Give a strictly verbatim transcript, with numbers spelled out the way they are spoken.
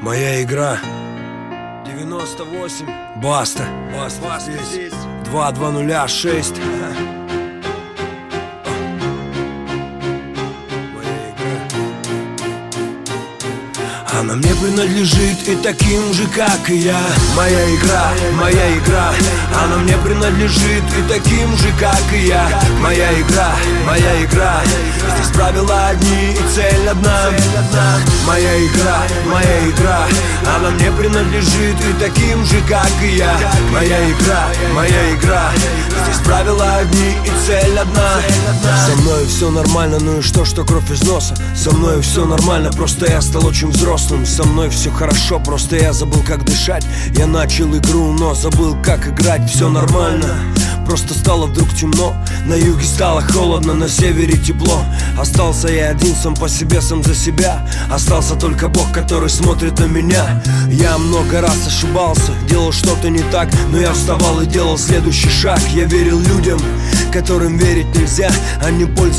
Моя игра. девяносто восемь. Баста. Баста, Баста здесь. Два два нуля шесть. Она мне принадлежит и таким же, как и я. Моя игра, моя игра. Она мне принадлежит и таким же, как и я. Моя игра, моя игра. Здесь правила одни и цель одна. Моя игра, моя игра. Она мне принадлежит и таким же, как и я. Моя игра, моя игра. Здесь правила одни и цель одна. Со мной все нормально, ну и что, что кровь из носа. Со мной все нормально, просто я стал очень взрослым. Со мной все хорошо, просто я забыл, как дышать. Я начал игру, но забыл, как играть. Все нормально, просто стало вдруг темно. На юге стало холодно, на севере тепло. Остался я один, сам по себе, сам за себя. Остался только Бог, который смотрит на меня. Я много раз ошибался, делал что-то не так, но я вставал и делал следующий шаг. Я верил людям, которым верить нельзя. Они пользуются